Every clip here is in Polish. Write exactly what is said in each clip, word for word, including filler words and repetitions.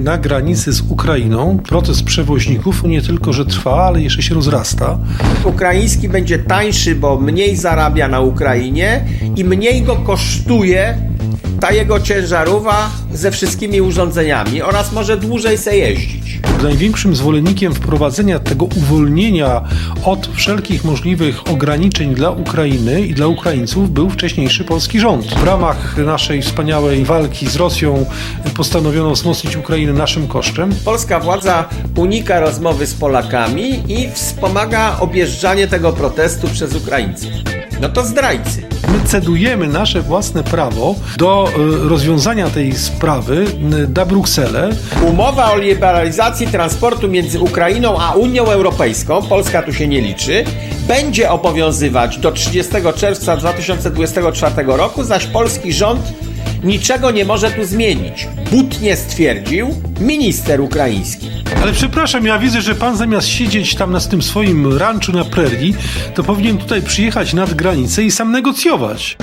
na granicy z Ukrainą. Protest przewoźników nie tylko, że trwa, ale jeszcze się rozrasta. Ukraiński będzie tańszy, bo mniej zarabia na Ukrainie i mniej go kosztuje ta jego ciężarówka ze wszystkimi urządzeniami oraz może dłużej se jeździć. Największym zwolennikiem wprowadzenia tego uwolnienia od wszelkich możliwych ograniczeń dla Ukrainy i dla Ukraińców był wcześniejszy polski rząd. W ramach naszej wspaniałej walki z Rosją postanowiono wzmocnić Ukrainę naszym kosztem. Polska władza unika rozmowy z Polakami i wspomaga objeżdżanie tego protestu przez Ukraińców. No to zdrajcy. My cedujemy nasze własne prawo do y, rozwiązania tej sprawy y, na Brukselę. Umowa o liberalizacji transportu między Ukrainą a Unią Europejską, Polska tu się nie liczy, będzie obowiązywać do trzydziestego czerwca dwa tysiące dwudziestego czwartego roku, zaś polski rząd niczego nie może tu zmienić. Butnie stwierdził minister ukraiński. Ale przepraszam, ja widzę, że pan zamiast siedzieć tam na tym swoim ranczu na prerii, to powinien tutaj przyjechać nad granicę i sam negocjować.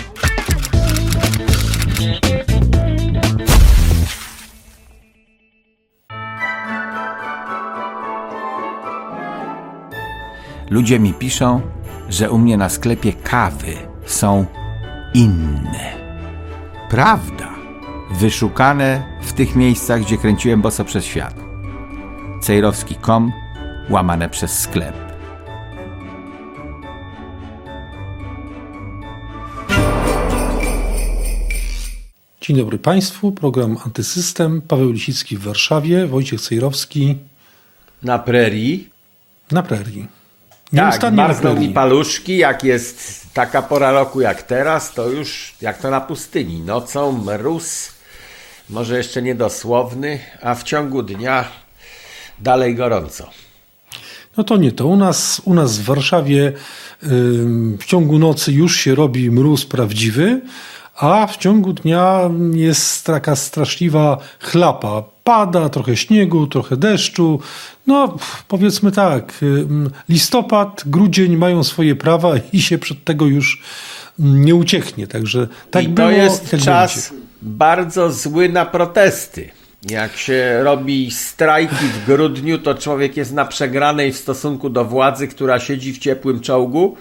Ludzie mi piszą, że u mnie na sklepie kawy są inne. Prawda. Wyszukane w tych miejscach, gdzie kręciłem boso przez świat. cejrowski kropka com, łamane przez sklep. Dzień dobry Państwu, program Antysystem, Paweł Lisicki w Warszawie, Wojciech Cejrowski na prerii. Na prerii. Tak, marzną mi paluszki, jak jest taka pora roku jak teraz, to już jak to na pustyni. Nocą mróz, może jeszcze niedosłowny, a w ciągu dnia dalej gorąco. No to nie to. U nas, u nas w Warszawie yy, w ciągu nocy już się robi mróz prawdziwy, a w ciągu dnia jest taka straszliwa chlapa. Pada trochę śniegu, trochę deszczu. No powiedzmy tak, listopad, grudzień mają swoje prawa i się przed tego już nie ucieknie. Także tak I to było, jest tak czas będzie. Bardzo zły na protesty. Jak się robi strajki w grudniu, to człowiek jest na przegranej w stosunku do władzy, która siedzi w ciepłym czołgu,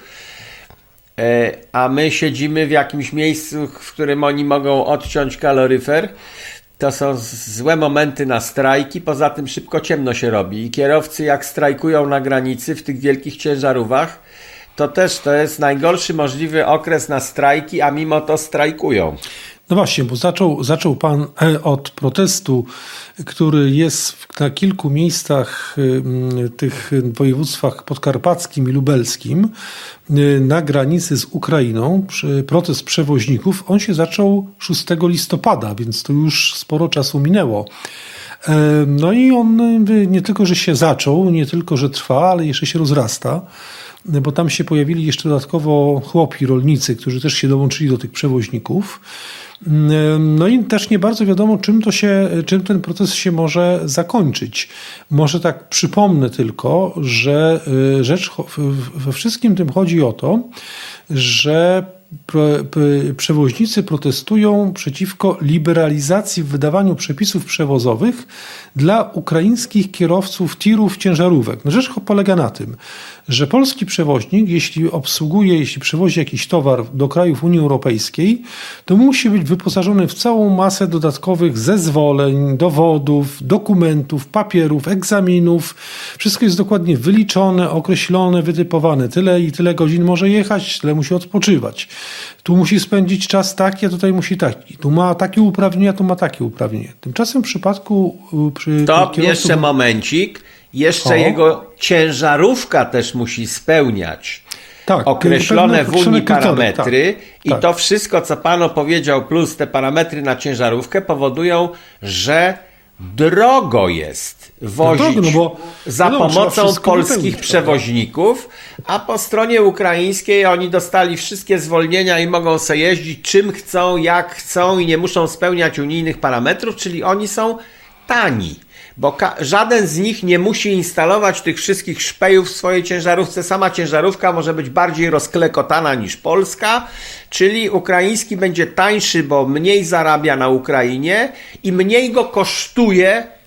a my siedzimy w jakimś miejscu, w którym oni mogą odciąć kaloryfer. To są złe momenty na strajki, poza tym szybko ciemno się robi i kierowcy jak strajkują na granicy w tych wielkich ciężarówkach, to też to jest najgorszy możliwy okres na strajki, a mimo to strajkują. No właśnie, bo zaczął, zaczął pan od protestu, który jest na kilku miejscach tych województwach podkarpackim i lubelskim na granicy z Ukrainą. Protest przewoźników, on się zaczął szóstego listopada, więc to już sporo czasu minęło. No i on nie tylko, że się zaczął, nie tylko, że trwa, ale jeszcze się rozrasta, bo tam się pojawili jeszcze dodatkowo chłopi, rolnicy, którzy też się dołączyli do tych przewoźników. No i też nie bardzo wiadomo, czym to się, czym ten proces się może zakończyć. Może tak przypomnę tylko, że rzecz we wszystkim tym chodzi o to, że przewoźnicy protestują przeciwko liberalizacji w wydawaniu przepisów przewozowych dla ukraińskich kierowców tirów, ciężarówek. No rzecz polega na tym, że polski przewoźnik, jeśli obsługuje, jeśli przewozi jakiś towar do krajów Unii Europejskiej, to musi być wyposażony w całą masę dodatkowych zezwoleń, dowodów, dokumentów, papierów, egzaminów. Wszystko jest dokładnie wyliczone, określone, wytypowane. Tyle i tyle godzin może jechać, tyle musi odpoczywać. Tu musi spędzić czas taki, a tutaj musi taki. Tu ma takie uprawnienia, tu ma takie uprawnienia. Tymczasem w przypadku... Przy to kierowców... jeszcze momencik. Jeszcze o. jego ciężarówka też musi spełniać tak, określone w Unii parametry tak, i tak. to wszystko, co pan opowiedział, plus te parametry na ciężarówkę powodują, że drogo jest wozić no drogo, no bo, za no pomocą polskich wypełnić, przewoźników, a po stronie ukraińskiej oni dostali wszystkie zwolnienia i mogą sobie jeździć czym chcą, jak chcą i nie muszą spełniać unijnych parametrów, czyli oni są tani. Bo ka- żaden z nich nie musi instalować tych wszystkich szpejów w swojej ciężarówce. Sama ciężarówka może być bardziej rozklekotana niż polska, czyli ukraiński będzie tańszy, bo mniej zarabia na Ukrainie i mniej go kosztuje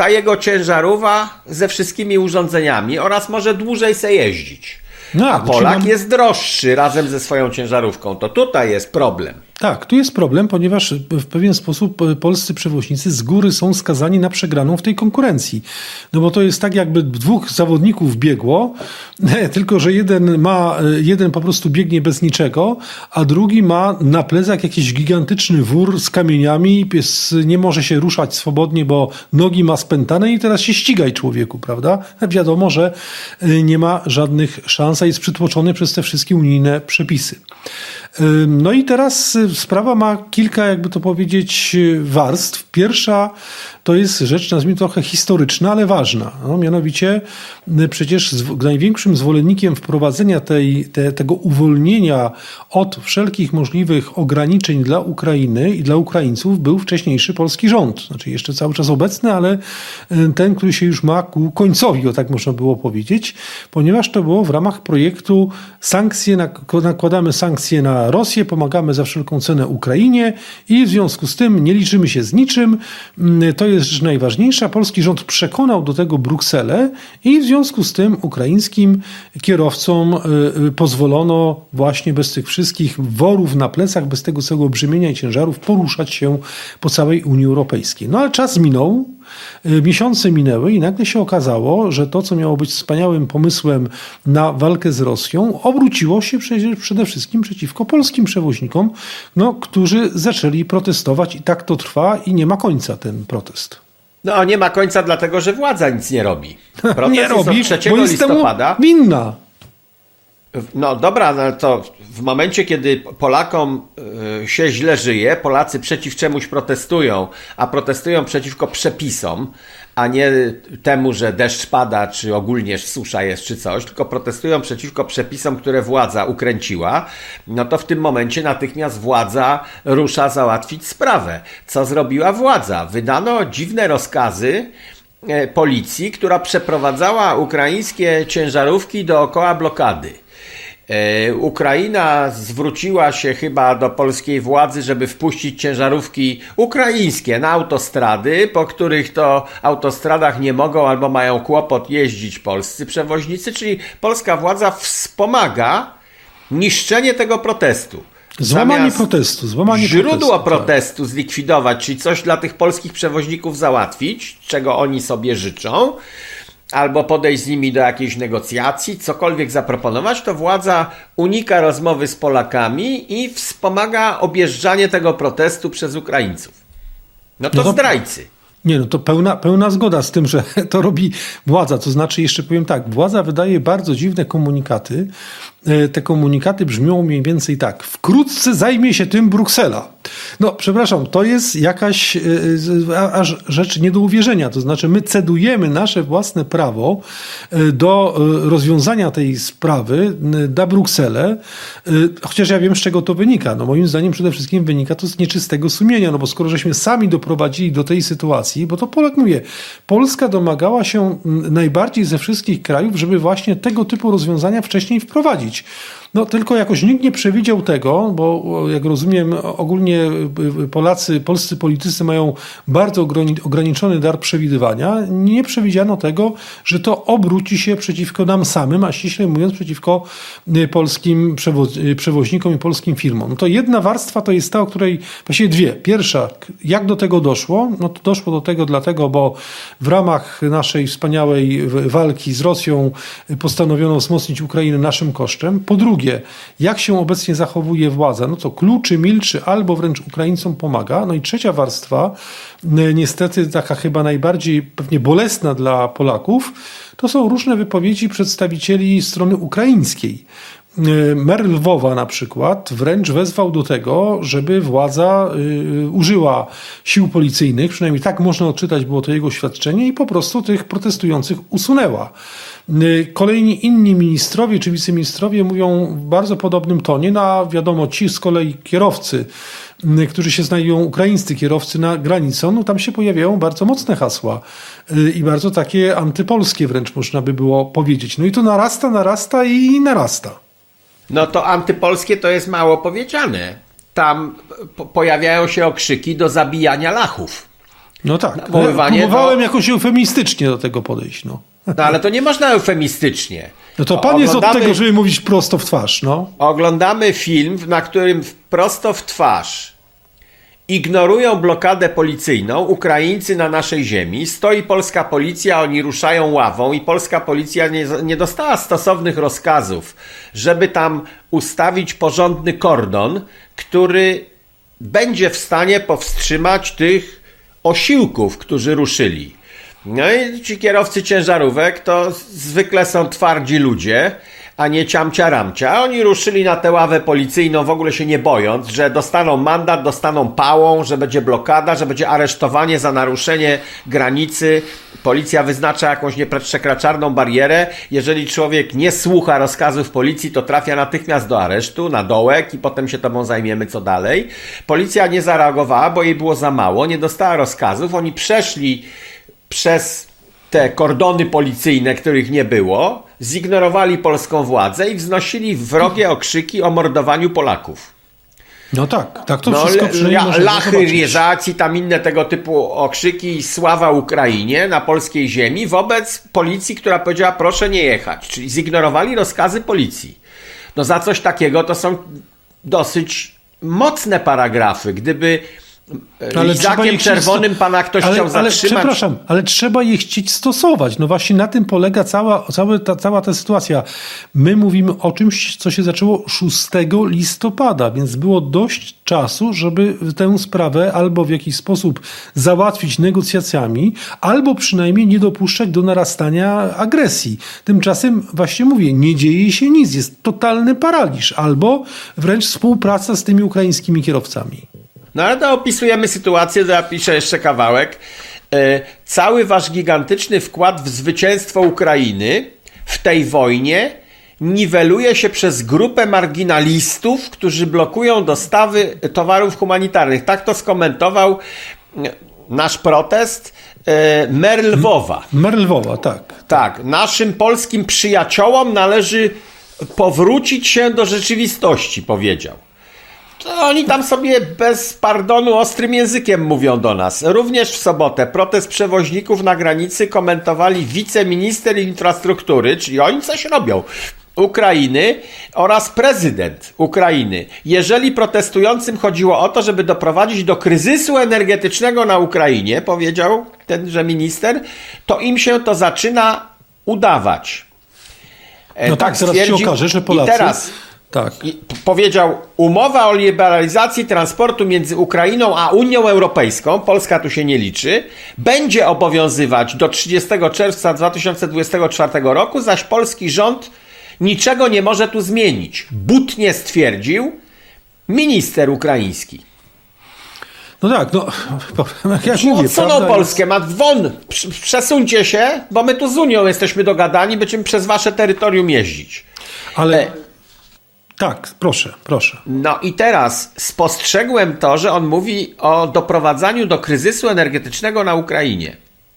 ta jego ciężarówka ze wszystkimi urządzeniami oraz może dłużej se jeździć. No, a Polak nam... jest droższy razem ze swoją ciężarówką. To tutaj jest problem. Tak, tu jest problem, ponieważ w pewien sposób polscy przewoźnicy z góry są skazani na przegraną w tej konkurencji. No bo to jest tak, jakby dwóch zawodników biegło, tylko że jeden ma, jeden po prostu biegnie bez niczego, a drugi ma na plecach jakiś gigantyczny wór z kamieniami, pies nie może się ruszać swobodnie, bo nogi ma spętane i teraz się ścigaj, człowieku, prawda? Wiadomo, że nie ma żadnych szans, a jest przytłoczony przez te wszystkie unijne przepisy. No i teraz sprawa ma kilka, jakby to powiedzieć, warstw. Pierwsza to jest rzecz, nazwijmy trochę historyczna, ale ważna. No, mianowicie przecież największym zwolennikiem wprowadzenia tej, te, tego uwolnienia od wszelkich możliwych ograniczeń dla Ukrainy i dla Ukraińców był wcześniejszy polski rząd. Znaczy jeszcze cały czas obecny, ale ten, który się już ma ku końcowi, o tak można było powiedzieć, ponieważ to było w ramach projektu sankcje, nakładamy sankcje na Rosję, pomagamy za wszelką cenę Ukrainie i w związku z tym nie liczymy się z niczym. To jest rzecz najważniejsza. Polski rząd przekonał do tego Brukselę i w związku z tym ukraińskim kierowcom pozwolono właśnie bez tych wszystkich worów na plecach, bez tego całego brzemienia i ciężarów poruszać się po całej Unii Europejskiej. No ale czas minął, miesiące minęły i nagle się okazało, że to, co miało być wspaniałym pomysłem na walkę z Rosją, obróciło się przede wszystkim przeciwko polskim przewoźnikom, no, którzy zaczęli protestować i tak to trwa i nie ma końca ten protest. No nie ma końca dlatego, że władza nic nie robi. Protest nie robi, jest od trzeciego bo jest listopada. Temu winna. No dobra, no to w momencie, kiedy Polakom się źle żyje, Polacy przeciw czemuś protestują, a protestują przeciwko przepisom, a nie temu, że deszcz pada, czy ogólnie susza jest, czy coś, tylko protestują przeciwko przepisom, które władza ukręciła, no to w tym momencie natychmiast władza rusza załatwić sprawę. Co zrobiła władza? Wydano dziwne rozkazy policji, która przeprowadzała ukraińskie ciężarówki dookoła blokady. Ukraina zwróciła się chyba do polskiej władzy, żeby wpuścić ciężarówki ukraińskie na autostrady, po których to autostradach nie mogą albo mają kłopot jeździć polscy przewoźnicy, czyli polska władza wspomaga niszczenie tego protestu. Złamanie Zamiast protestu, złamanie źródło protestu, protestu tak. zlikwidować, czyli coś dla tych polskich przewoźników załatwić, czego oni sobie życzą, albo podejść z nimi do jakiejś negocjacji, cokolwiek zaproponować, to władza unika rozmowy z Polakami i wspomaga objeżdżanie tego protestu przez Ukraińców. No to, no to zdrajcy. Nie, no to pełna, pełna zgoda z tym, że to robi władza. To znaczy, jeszcze powiem tak, władza wydaje bardzo dziwne komunikaty. Te komunikaty brzmią mniej więcej tak. Wkrótce zajmie się tym Bruksela. No, przepraszam, to jest jakaś aż rzecz nie do uwierzenia. To znaczy, my cedujemy nasze własne prawo do rozwiązania tej sprawy na Brukselę, chociaż ja wiem, z czego to wynika. No, moim zdaniem przede wszystkim wynika to z nieczystego sumienia, no bo skoro żeśmy sami doprowadzili do tej sytuacji, bo to Polak, mówię, Polska domagała się najbardziej ze wszystkich krajów, żeby właśnie tego typu rozwiązania wcześniej wprowadzić. No tylko jakoś nikt nie przewidział tego, bo jak rozumiem ogólnie Polacy, polscy politycy mają bardzo ograniczony dar przewidywania. Nie przewidziano tego, że to obróci się przeciwko nam samym, a ściślej mówiąc przeciwko polskim przewo- przewoźnikom i polskim firmom. No to jedna warstwa to jest ta, o której właściwie dwie. Pierwsza, jak do tego doszło? No to doszło do tego dlatego, bo w ramach naszej wspaniałej walki z Rosją postanowiono wzmocnić Ukrainę naszym kosztem. Po drugie, jak się obecnie zachowuje władza? No to kluczy, milczy albo wręcz Ukraińcom pomaga. No i trzecia warstwa, niestety taka chyba najbardziej pewnie bolesna dla Polaków, to są różne wypowiedzi przedstawicieli strony ukraińskiej. Mer Lwowa na przykład wręcz wezwał do tego, żeby władza y, użyła sił policyjnych, przynajmniej tak można odczytać było to jego oświadczenie, i po prostu tych protestujących usunęła. Kolejni inni ministrowie czy wiceministrowie mówią w bardzo podobnym tonie, no a wiadomo, ci z kolei kierowcy, którzy się znajdują, ukraińscy kierowcy na granicą, no tam się pojawiają bardzo mocne hasła i bardzo takie antypolskie wręcz można by było powiedzieć. No i to narasta, narasta i narasta. No to antypolskie to jest mało powiedziane. Tam po- pojawiają się okrzyki do zabijania lachów. No tak, nawoływanie, próbowałem to... jakoś eufemistycznie do tego podejść. No. no ale to nie można eufemistycznie. No to pan jest od tego, żeby mówić prosto w twarz. No. Oglądamy film, na którym prosto w twarz ignorują blokadę policyjną Ukraińcy na naszej ziemi. Stoi polska policja, oni ruszają ławą i polska policja nie, nie dostała stosownych rozkazów, żeby tam ustawić porządny kordon, który będzie w stanie powstrzymać tych osiłków, którzy ruszyli. No i ci kierowcy ciężarówek to zwykle są twardzi ludzie, a nie ciamcia-ramcia. Oni ruszyli na tę ławę policyjną w ogóle się nie bojąc, że dostaną mandat, dostaną pałą, że będzie blokada, że będzie aresztowanie za naruszenie granicy. Policja wyznacza jakąś nieprzekraczalną barierę. Jeżeli człowiek nie słucha rozkazów policji, to trafia natychmiast do aresztu, na dołek i potem się tobą zajmiemy, co dalej. Policja nie zareagowała, bo jej było za mało, nie dostała rozkazów. Oni przeszli przez te kordony policyjne, których nie było, zignorowali polską władzę i wznosili wrogie okrzyki o mordowaniu Polaków. No tak, tak to no, wszystko przynajmniej lachy, rieżaci, tam inne tego typu okrzyki i sława Ukrainie na polskiej ziemi wobec policji, która powiedziała proszę nie jechać. Czyli zignorowali rozkazy policji. No za coś takiego to są dosyć mocne paragrafy. Gdyby ale lizakiem czerwonym pana ktoś ale, chciał ale, zatrzymać. Przepraszam, ale trzeba je chcieć stosować. No właśnie na tym polega cała, cała, ta, cała ta sytuacja. My mówimy o czymś, co się zaczęło szóstego listopada, więc było dość czasu, żeby tę sprawę albo w jakiś sposób załatwić negocjacjami, albo przynajmniej nie dopuszczać do narastania agresji. Tymczasem właśnie mówię, nie dzieje się nic, jest totalny paraliż, albo wręcz współpraca z tymi ukraińskimi kierowcami. No ale to opisujemy sytuację, to ja piszę jeszcze kawałek. Cały wasz gigantyczny wkład w zwycięstwo Ukrainy w tej wojnie niweluje się przez grupę marginalistów, którzy blokują dostawy towarów humanitarnych. Tak to skomentował nasz protest mer Lwowa. Mer Lwowa, tak. Tak, naszym polskim przyjaciołom należy powrócić się do rzeczywistości, powiedział. To oni tam sobie bez pardonu ostrym językiem mówią do nas. Również w sobotę protest przewoźników na granicy komentowali wiceminister infrastruktury, czyli oni coś robią, Ukrainy oraz prezydent Ukrainy. Jeżeli protestującym chodziło o to, żeby doprowadzić do kryzysu energetycznego na Ukrainie, powiedział tenże minister, to im się to zaczyna udawać. No tak, tak teraz się okaże, że Polacy... I teraz... Tak. I powiedział, umowa o liberalizacji transportu między Ukrainą a Unią Europejską, Polska tu się nie liczy, będzie obowiązywać do trzydziestego czerwca dwa tysiące dwudziestego czwartego roku, zaś polski rząd niczego nie może tu zmienić. Butnie stwierdził minister ukraiński. No tak, no jak Czyli mówię, odsunął Polskę, ma won, przesuńcie się, bo my tu z Unią jesteśmy dogadani, będziemy przez wasze terytorium jeździć. Ale... E Tak, proszę, proszę. No i teraz spostrzegłem to, że on mówi o doprowadzaniu do kryzysu energetycznego na Ukrainie.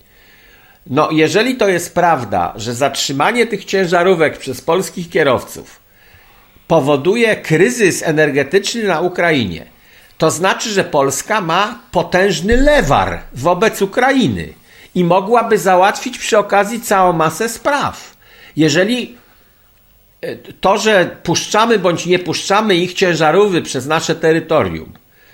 No jeżeli to jest prawda, że zatrzymanie tych ciężarówek przez polskich kierowców powoduje kryzys energetyczny na Ukrainie, to znaczy, że Polska ma potężny lewar wobec Ukrainy i mogłaby załatwić przy okazji całą masę spraw. Jeżeli to, że puszczamy bądź nie puszczamy ich ciężarówki przez nasze terytorium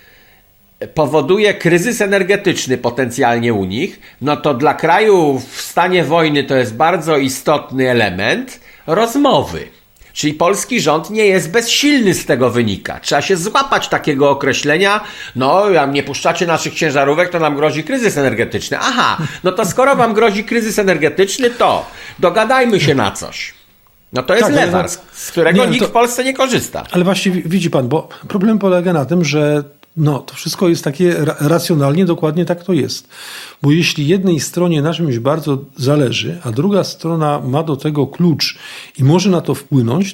powoduje kryzys energetyczny potencjalnie u nich, no to dla kraju w stanie wojny to jest bardzo istotny element rozmowy. Czyli polski rząd nie jest bezsilny z tego wynika. Trzeba się złapać takiego określenia, no jak nie puszczacie naszych ciężarówek, to nam grozi kryzys energetyczny. Aha, no to skoro wam grozi kryzys energetyczny, to dogadajmy się na coś. No to jest tak, lewar, z którego nie, nikt to, w Polsce nie korzysta. Ale właśnie widzi pan, bo problem polega na tym, że no, to wszystko jest takie racjonalnie, dokładnie tak to jest. Bo jeśli jednej stronie na czymś bardzo zależy, a druga strona ma do tego klucz i może na to wpłynąć, to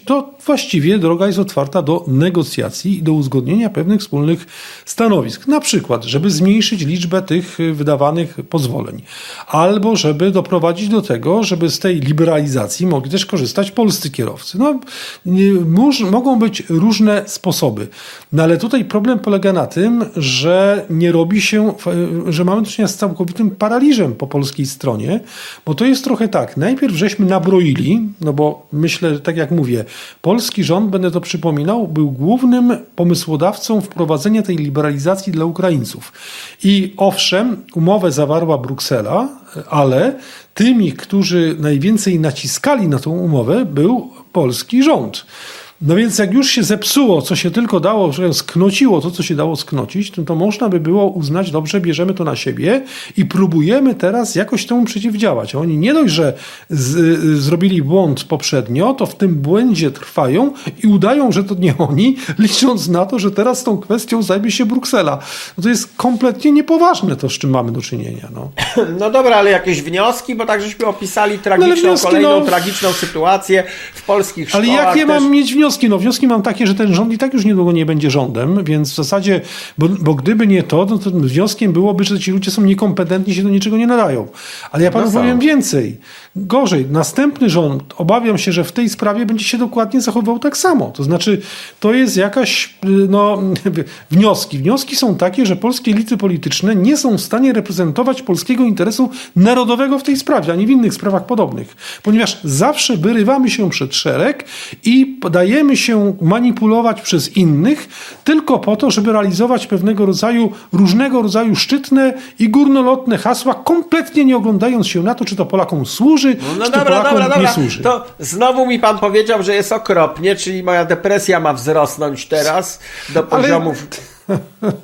właściwie droga jest otwarta do negocjacji i do uzgodnienia pewnych wspólnych stanowisk. Na przykład, żeby zmniejszyć liczbę tych wydawanych pozwoleń. Albo żeby doprowadzić do tego, żeby z tej liberalizacji mogli też korzystać polscy kierowcy. No, nie, móż, mogą być różne sposoby. No ale tutaj problem polega na tym, że nie robi się, że mamy do czynienia z całkowitym paraliżem po polskiej stronie, bo to jest trochę tak. Najpierw żeśmy nabroili, no bo myślę, tak jak mówię, polski rząd, będę to przypominał, był głównym pomysłodawcą wprowadzenia tej liberalizacji dla Ukraińców. I owszem, umowę zawarła Bruksela, ale tymi, którzy najwięcej naciskali na tą umowę, był polski rząd. No więc jak już się zepsuło, co się tylko dało, że sknociło to, co się dało sknocić, to, to można by było uznać, dobrze, bierzemy to na siebie i próbujemy teraz jakoś temu przeciwdziałać. A oni nie dość, że z, zrobili błąd poprzednio, to w tym błędzie trwają i udają, że to nie oni, licząc na to, że teraz tą kwestią zajmie się Bruksela. No to jest kompletnie niepoważne to, z czym mamy do czynienia. No, no dobra, ale jakieś wnioski, bo tak żeśmy opisali tragiczną, no wnioski, kolejną no... tragiczną sytuację w polskich szkołach. Ale jakie też... mam mieć wnioski? No wnioski mam takie, że ten rząd i tak już niedługo nie będzie rządem, więc w zasadzie, bo, bo gdyby nie to, no to wnioskiem byłoby, że ci ludzie są niekompetentni, się do niczego nie nadają. Ale ja panu no powiem więcej. Gorzej, następny rząd, obawiam się, że w tej sprawie będzie się dokładnie zachowywał tak samo. To znaczy, to jest jakaś, no, wnioski. Wnioski są takie, że polskie elity polityczne nie są w stanie reprezentować polskiego interesu narodowego w tej sprawie, ani w innych sprawach podobnych. Ponieważ zawsze wyrywamy się przed szereg i dajemy się manipulować przez innych tylko po to, żeby realizować pewnego rodzaju, różnego rodzaju szczytne i górnolotne hasła, kompletnie nie oglądając się na to, czy to Polakom służy, no, no czy dobra, to Polakom dobra, dobra. nie służy. To znowu mi pan powiedział, że jest okropnie, czyli moja depresja ma wzrosnąć teraz do poziomów... Ale...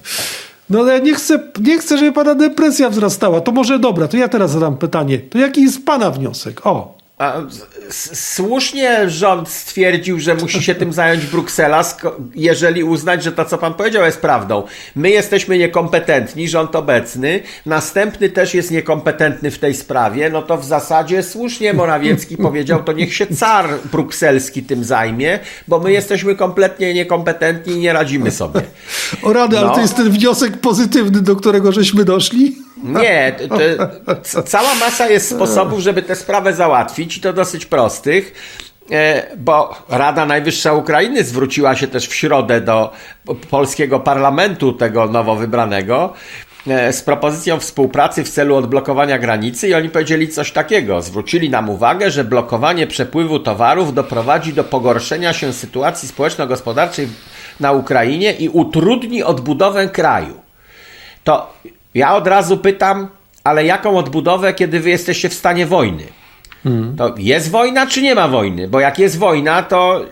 No ale ja nie chcę, nie chcę, żeby pana depresja wzrastała. To może dobra, to ja teraz zadam pytanie. To jaki jest pana wniosek? O. A, słusznie rząd stwierdził, że musi się tym zająć Bruksela, jeżeli uznać, że to, co pan powiedział, jest prawdą. My jesteśmy niekompetentni, rząd obecny, następny też jest niekompetentny w tej sprawie, no to w zasadzie słusznie Morawiecki powiedział, to niech się car brukselski tym zajmie, bo my jesteśmy kompletnie niekompetentni i nie radzimy sobie. O rady, no. Ale to jest ten wniosek pozytywny, do którego żeśmy doszli? Nie, to, to, cała masa jest sposobów, żeby tę sprawę załatwić i to dosyć prostych, bo Rada Najwyższa Ukrainy zwróciła się też w środę do polskiego parlamentu, tego nowo wybranego, z propozycją współpracy w celu odblokowania granicy i oni powiedzieli coś takiego. Zwrócili nam uwagę, że blokowanie przepływu towarów doprowadzi do pogorszenia się sytuacji społeczno-gospodarczej na Ukrainie i utrudni odbudowę kraju. To ja od razu pytam, ale jaką odbudowę, kiedy wy jesteście w stanie wojny? Hmm. To jest wojna, czy nie ma wojny? Bo jak jest wojna, to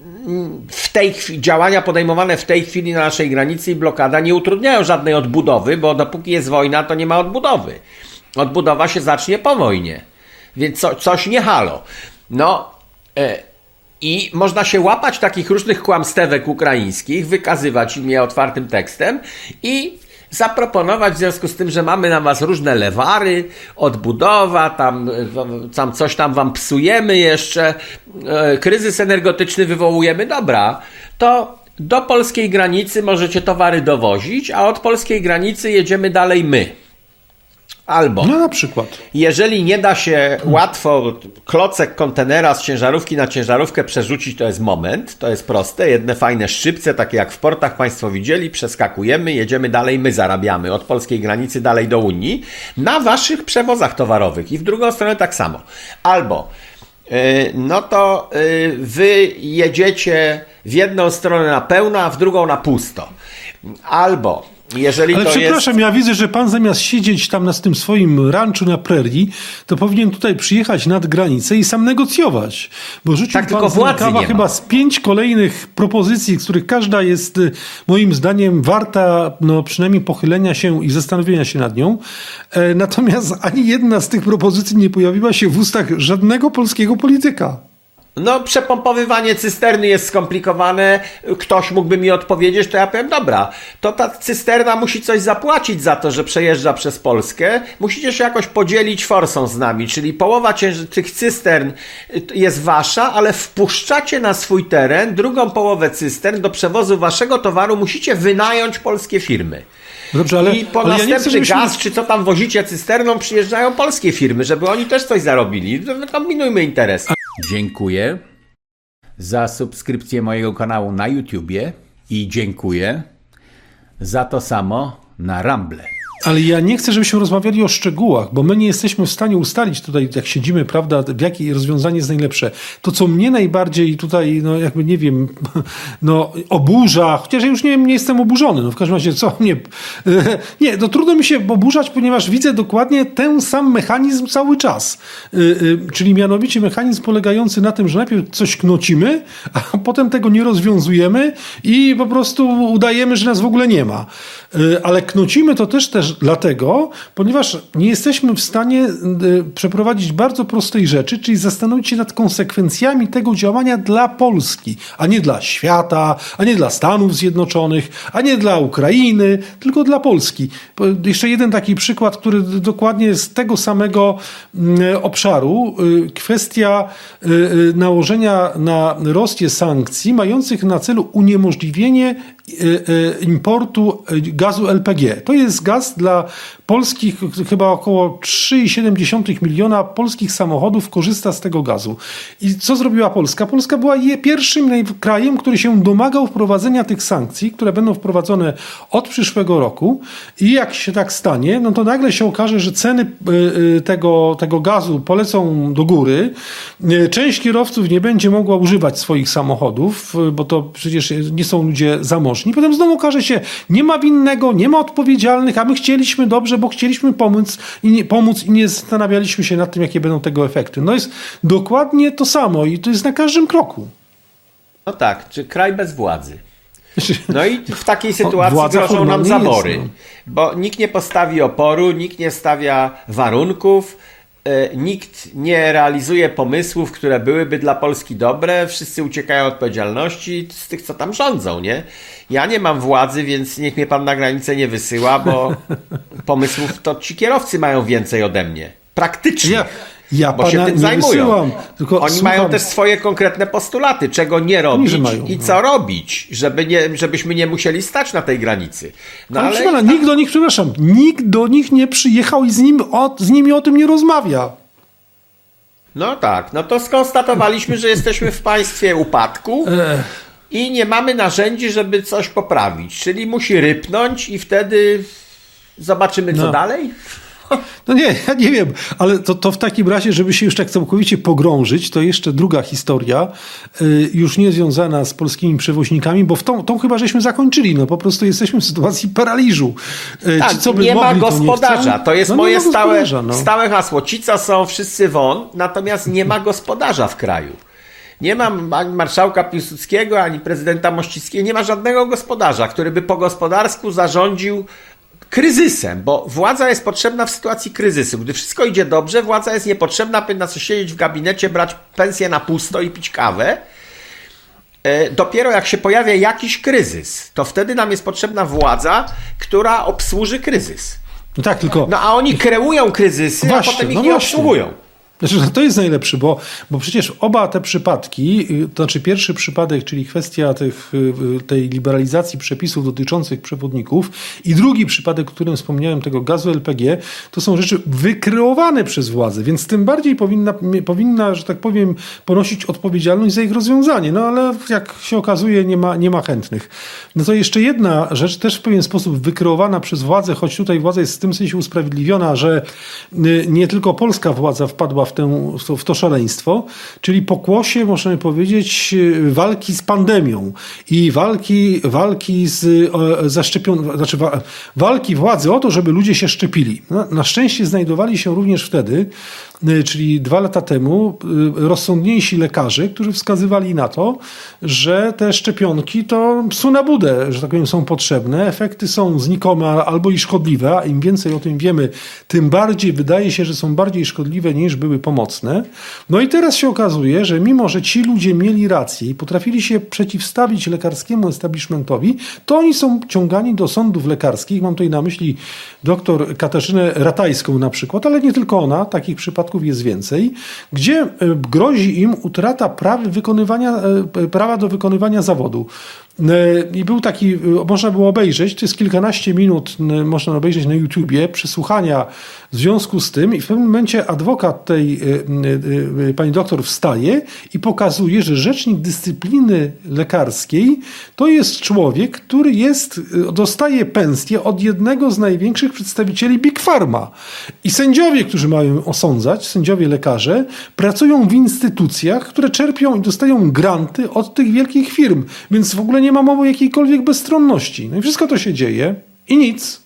w tej chwili, działania podejmowane w tej chwili na naszej granicy i blokada nie utrudniają żadnej odbudowy, bo dopóki jest wojna, to nie ma odbudowy. Odbudowa się zacznie po wojnie. Więc co, coś nie halo. No e, i można się łapać takich różnych kłamstewek ukraińskich, wykazywać im je otwartym tekstem i zaproponować w związku z tym, że mamy na was różne lewary, odbudowa, tam, tam coś tam wam psujemy jeszcze, e, kryzys energetyczny wywołujemy, dobra, to do polskiej granicy możecie towary dowozić, a od polskiej granicy jedziemy dalej my. Albo, no na przykład, jeżeli nie da się łatwo klocek kontenera z ciężarówki na ciężarówkę przerzucić, to jest moment, to jest proste, jedne fajne szczypce, takie jak w portach państwo widzieli, przeskakujemy, jedziemy dalej, my zarabiamy od polskiej granicy dalej do Unii na waszych przewozach towarowych i w drugą stronę tak samo. Albo no to wy jedziecie w jedną stronę na pełno, a w drugą na pusto. Albo jeżeli Ale to przepraszam, jest... ja widzę, że pan zamiast siedzieć tam na tym swoim ranczu na prerii, to powinien tutaj przyjechać nad granicę i sam negocjować. Bo rzucił tak, pan z rękawa chyba z pięć kolejnych propozycji, z których każda jest moim zdaniem warta no, przynajmniej pochylenia się i zastanowienia się nad nią. E, natomiast ani jedna z tych propozycji nie pojawiła się w ustach żadnego polskiego polityka. No, przepompowywanie cysterny jest skomplikowane. Ktoś mógłby mi odpowiedzieć, to ja powiem, dobra, to ta cysterna musi coś zapłacić za to, że przejeżdża przez Polskę. Musicie się jakoś podzielić forsą z nami, czyli połowa cięż- tych cystern jest wasza, ale wpuszczacie na swój teren drugą połowę cystern do przewozu waszego towaru musicie wynająć polskie firmy. Dobrze, ale, I po ale następny ja nie chcę, żebyśmy... gaz, czy co tam wozicie cysterną, przyjeżdżają polskie firmy, żeby oni też coś zarobili. Kombinujmy interes. Dziękuję za subskrypcję mojego kanału na YouTubie i dziękuję za to samo na Rumble. Ale ja nie chcę, żebyśmy rozmawiali o szczegółach, bo my nie jesteśmy w stanie ustalić tutaj, jak siedzimy, prawda, w jakie rozwiązanie jest najlepsze. To, co mnie najbardziej tutaj, no jakby nie wiem, no oburza, chociaż ja już nie wiem, nie jestem oburzony, no w każdym razie, co mnie... Nie, to trudno mi się oburzać, ponieważ widzę dokładnie ten sam mechanizm cały czas. Czyli mianowicie mechanizm polegający na tym, że najpierw coś knocimy, a potem tego nie rozwiązujemy i po prostu udajemy, że nas w ogóle nie ma. Ale knocimy to też też dlatego, ponieważ nie jesteśmy w stanie przeprowadzić bardzo prostej rzeczy, czyli zastanowić się nad konsekwencjami tego działania dla Polski, a nie dla świata, a nie dla Stanów Zjednoczonych, a nie dla Ukrainy, tylko dla Polski. Jeszcze jeden taki przykład, który dokładnie z tego samego obszaru. Kwestia nałożenia na Rosję sankcji mających na celu uniemożliwienie importu gazu L P G. To jest gaz dla polskich, chyba około trzy przecinek siedem miliona polskich samochodów korzysta z tego gazu. I co zrobiła Polska? Polska była pierwszym krajem, który się domagał wprowadzenia tych sankcji, które będą wprowadzone od przyszłego roku. I jak się tak stanie, no to nagle się okaże, że ceny tego, tego gazu polecą do góry. Część kierowców nie będzie mogła używać swoich samochodów, bo to przecież nie są ludzie zamożni. Potem znowu okaże się, nie ma winnego, nie ma odpowiedzialnych, a my chcieliśmy dobrze, bo chcieliśmy pomóc i nie, pomóc i nie zastanawialiśmy się nad tym, jakie będą tego efekty. No jest dokładnie to samo i to jest na każdym kroku. No tak, czy kraj bez władzy. No i w takiej sytuacji Władza grożą nam zabory, jest, no. Bo nikt nie postawi oporu, nikt nie stawia warunków, nikt nie realizuje pomysłów, które byłyby dla Polski dobre, wszyscy uciekają od odpowiedzialności z tych, co tam rządzą, nie? Ja nie mam władzy, więc niech mnie pan na granicę nie wysyła, bo pomysłów to ci kierowcy mają więcej ode mnie. Praktycznie. Ja, ja bo się tym zajmują. Wysyłam, tylko Oni słucham. mają też swoje konkretne postulaty, czego nie robić mają, i no. co robić, żeby nie, żebyśmy nie musieli stać na tej granicy. No, ale, ale ale tam... nikt do nich, przepraszam, nikt do nich nie przyjechał i z, nim o, z nimi o tym nie rozmawia. No tak, no to skonstatowaliśmy, że jesteśmy w państwie upadku i nie mamy narzędzi, żeby coś poprawić. Czyli musi rypnąć i wtedy zobaczymy, co no. dalej. No nie, ja nie wiem, ale to, to w takim razie, żeby się już tak całkowicie pogrążyć, to jeszcze druga historia, y, już nie związana z polskimi przewoźnikami, bo w tą, tą chyba żeśmy zakończyli, no po prostu jesteśmy w sytuacji paraliżu. Y, tak, ci, co by nie mogli, ma gospodarza, to, to jest no, moje stałe, no. stałe hasło. Ci, co są, wszyscy won, natomiast nie ma gospodarza w kraju. Nie ma ani marszałka Piłsudskiego, ani prezydenta Mościckiego, nie ma żadnego gospodarza, który by po gospodarsku zarządził kryzysem, bo władza jest potrzebna w sytuacji kryzysu. Gdy wszystko idzie dobrze, władza jest niepotrzebna, powinna sobie siedzieć w gabinecie, brać pensję na pusto i pić kawę. Dopiero jak się pojawia jakiś kryzys, to wtedy nam jest potrzebna władza, która obsłuży kryzys. No tak, tylko... No a oni kreują kryzysy, właśnie, a potem ich no nie właśnie. obsługują. Znaczy, to jest najlepszy, bo, bo przecież oba te przypadki, to znaczy pierwszy przypadek, czyli kwestia tych, tej liberalizacji przepisów dotyczących przewodników i drugi przypadek, o którym wspomniałem, tego gazu L P G, to są rzeczy wykreowane przez władzę, więc tym bardziej powinna, powinna, że tak powiem, ponosić odpowiedzialność za ich rozwiązanie. No ale jak się okazuje, nie ma, nie ma chętnych. No to jeszcze jedna rzecz, też w pewien sposób wykreowana przez władzę, choć tutaj władza jest w tym sensie usprawiedliwiona, że nie tylko polska władza wpadła w, tę, w to szaleństwo, czyli pokłosie, możemy powiedzieć, walki z pandemią i walki, walki z zaszczepioną, znaczy walki władzy o to, żeby ludzie się szczepili. No, na szczęście znajdowali się również wtedy czyli dwa lata temu, rozsądniejsi lekarze, którzy wskazywali na to, że te szczepionki to psu na budę, że tak powiem, są potrzebne. Efekty są znikome albo i szkodliwe, a im więcej o tym wiemy, tym bardziej wydaje się, że są bardziej szkodliwe niż były pomocne. No i teraz się okazuje, że mimo, że ci ludzie mieli rację i potrafili się przeciwstawić lekarskiemu establishmentowi, to oni są ciągani do sądów lekarskich. Mam tutaj na myśli doktor Katarzynę Ratajską na przykład, ale nie tylko ona, takich przypadków jest więcej, gdzie grozi im utrata prawa, wykonywania, prawa do wykonywania zawodu. I był taki, można było obejrzeć, to jest kilkanaście minut, można obejrzeć na YouTubie, przesłuchania w związku z tym i w pewnym momencie adwokat tej pani doktor wstaje i pokazuje, że rzecznik dyscypliny lekarskiej to jest człowiek, który jest, dostaje pensję od jednego z największych przedstawicieli Big Pharma. I sędziowie, którzy mają osądzać, sędziowie lekarze, pracują w instytucjach, które czerpią i dostają granty od tych wielkich firm, więc w ogóle nie ma mowy o jakiejkolwiek bezstronności. No i wszystko to się dzieje i nic.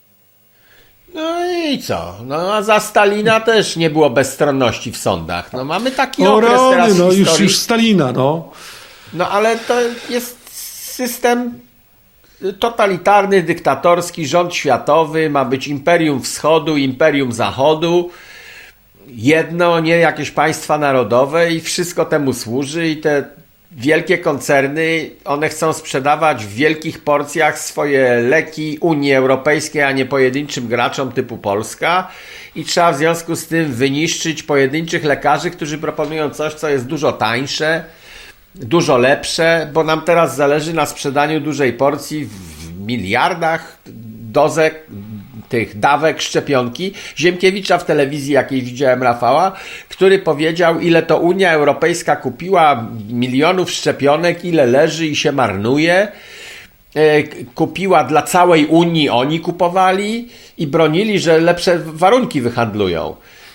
No i co? No a za Stalina też nie było bezstronności w sądach. No mamy taki o, okres rany, teraz no w już, już Stalina, no. No ale to jest system totalitarny, dyktatorski, rząd światowy, ma być imperium wschodu, imperium zachodu. Jedno, nie jakieś państwa narodowe i wszystko temu służy i te wielkie koncerny, one chcą sprzedawać w wielkich porcjach swoje leki Unii Europejskiej, a nie pojedynczym graczom typu Polska i trzeba w związku z tym wyniszczyć pojedynczych lekarzy, którzy proponują coś, co jest dużo tańsze, dużo lepsze, bo nam teraz zależy na sprzedaniu dużej porcji w miliardach dozek tych dawek szczepionki. Ziemkiewicza w telewizji jakiej widziałem, Rafała, który powiedział, ile to Unia Europejska kupiła milionów szczepionek, ile leży i się marnuje. Kupiła dla całej Unii, oni kupowali i bronili, że lepsze warunki wyhandlują.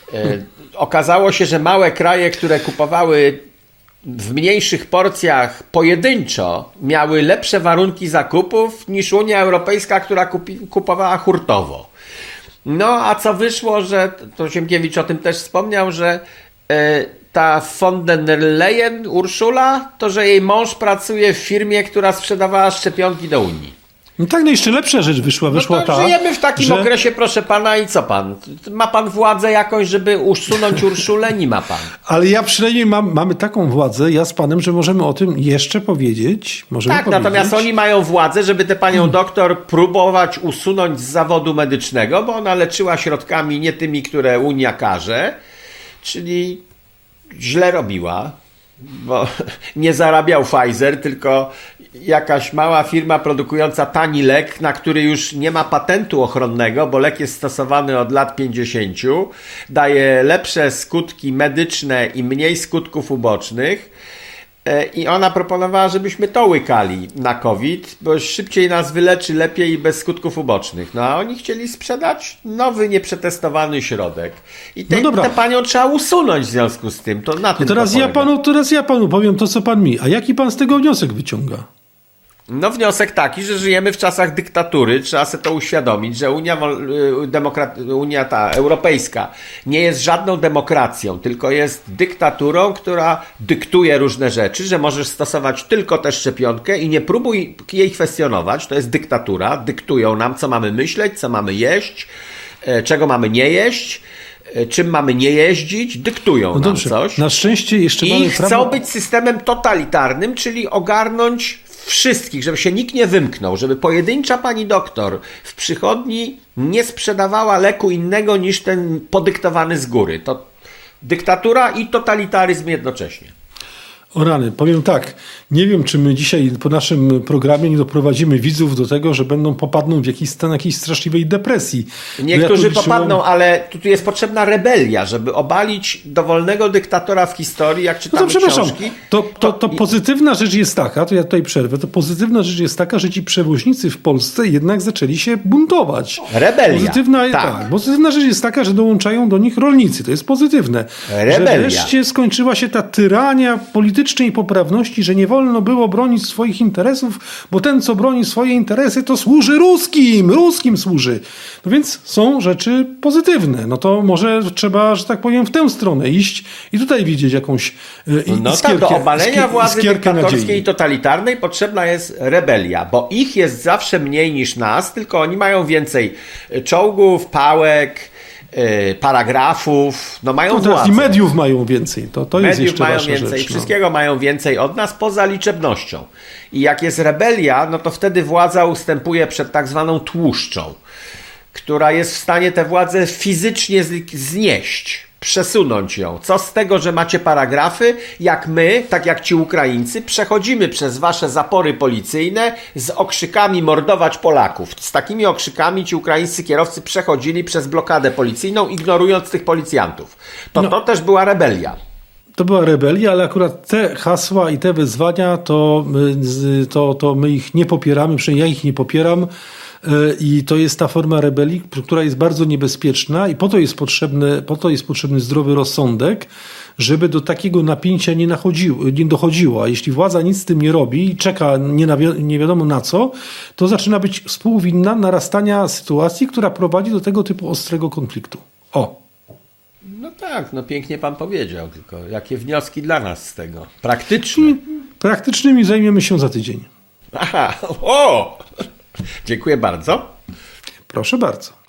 Okazało się, że małe kraje, które kupowały w mniejszych porcjach pojedynczo, miały lepsze warunki zakupów niż Unia Europejska, która kupi, kupowała hurtowo. No a co wyszło, że to Ziemkiewicz o tym też wspomniał, że y, ta von der Leyen Urszula, to że jej mąż pracuje w firmie, która sprzedawała szczepionki do Unii. No tak, no jeszcze lepsza rzecz wyszła, wyszła no to ta, żyjemy w takim że... okresie, proszę pana, i co pan? Ma pan władzę jakąś, żeby usunąć Urszulę? Nie ma pan. Ale ja przynajmniej mam, mamy taką władzę, ja z panem, że możemy o tym jeszcze powiedzieć. Możemy tak, powiedzieć. Natomiast oni mają władzę, żeby tę panią hmm. doktor próbować usunąć z zawodu medycznego, bo ona leczyła środkami nie tymi, które Unia każe, czyli źle robiła, bo nie zarabiał Pfizer, tylko jakaś mała firma produkująca tani lek, na który już nie ma patentu ochronnego, bo lek jest stosowany od lat pięćdziesięciu, daje lepsze skutki medyczne i mniej skutków ubocznych i ona proponowała, żebyśmy to łykali na COVID, bo szybciej nas wyleczy, lepiej i bez skutków ubocznych. No a oni chcieli sprzedać nowy, nieprzetestowany środek. I te, no tę panią trzeba usunąć w związku z tym. To na tym no teraz, to ja panu, teraz ja panu powiem to, co pan mi. A jaki pan z tego wniosek wyciąga? No wniosek taki, że żyjemy w czasach dyktatury, trzeba sobie to uświadomić, że Unia, demokra- Unia ta europejska nie jest żadną demokracją, tylko jest dyktaturą, która dyktuje różne rzeczy, że możesz stosować tylko tę szczepionkę i nie próbuj jej kwestionować, to jest dyktatura, dyktują nam, co mamy myśleć, co mamy jeść, czego mamy nie jeść, czym mamy nie jeździć, dyktują no dobrze, nam coś. Na szczęście jeszcze I mamy chcą prawo... być systemem totalitarnym, czyli ogarnąć wszystkich, żeby się nikt nie wymknął, żeby pojedyncza pani doktor w przychodni nie sprzedawała leku innego niż ten podyktowany z góry. To dyktatura i totalitaryzm jednocześnie. O rany, powiem tak, nie wiem, czy my dzisiaj po naszym programie nie doprowadzimy widzów do tego, że będą popadną w jakiś stan jakiejś straszliwej depresji. Niektórzy ja liczyłem... popadną, ale tu, tu jest potrzebna rebelia, żeby obalić dowolnego dyktatora w historii, jak czytamy no to książki. To, to, to, to pozytywna rzecz jest taka, to ja tutaj przerwę, to pozytywna rzecz jest taka, że ci przewoźnicy w Polsce jednak zaczęli się buntować. Rebelia. Pozytywna, tak. tak. Pozytywna rzecz jest taka, że dołączają do nich rolnicy. To jest pozytywne. Rebelia. Że wreszcie skończyła się ta tyrania polityczna politycznej poprawności, że nie wolno było bronić swoich interesów, bo ten, co broni swoje interesy, to służy ruskim, ruskim służy. No więc są rzeczy pozytywne. No to może trzeba, że tak powiem, w tę stronę iść i tutaj widzieć jakąś iskierkę, no tak, do obalenia władzy dyktatorskiej i totalitarnej potrzebna jest rebelia, bo ich jest zawsze mniej niż nas, tylko oni mają więcej czołgów, pałek, yy, paragrafów, no mają no władzę. I mediów mają więcej, to, to jest jeszcze mają wasza więcej, rzecz, wszystkiego no. mają więcej od nas poza liczebnością. I jak jest rebelia, no to wtedy władza ustępuje przed tak zwaną tłuszczą, która jest w stanie tę władzę fizycznie znieść, przesunąć ją. Co z tego, że macie paragrafy, jak my, tak jak ci Ukraińcy, przechodzimy przez wasze zapory policyjne z okrzykami mordować Polaków. Z takimi okrzykami ci ukraińscy kierowcy przechodzili przez blokadę policyjną, ignorując tych policjantów. To no. to też była rebelia. To była rebelia, ale akurat te hasła i te wyzwania, to, to, to my ich nie popieramy, przynajmniej ja ich nie popieram. I to jest ta forma rebelii, która jest bardzo niebezpieczna i po to jest potrzebny, po to jest potrzebny zdrowy rozsądek, żeby do takiego napięcia nie, nachodziło, nie dochodziło. A jeśli władza nic z tym nie robi i czeka nie, na, nie wiadomo na co, to zaczyna być współwinna narastania sytuacji, która prowadzi do tego typu ostrego konfliktu. O! No tak, no pięknie pan powiedział, tylko jakie wnioski dla nas z tego? Praktyczne. Praktycznymi zajmiemy się za tydzień. Aha, o! Dziękuję bardzo. Proszę bardzo.